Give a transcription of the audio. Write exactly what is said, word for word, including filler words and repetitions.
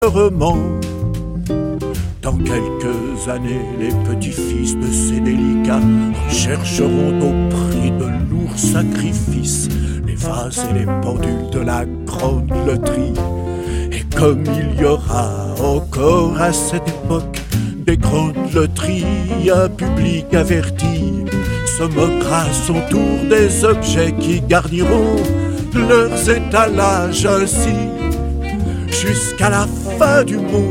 Heureusement, dans quelques années, les petits-fils de ces délicats chercheront au prix de lourds sacrifices les vases et les pendules de la grande loterie. Et comme il y aura encore à cette époque des grandes loteries, un public averti se moquera à son tour des objets qui garniront leurs étalages ainsi jusqu'à la fin du monde.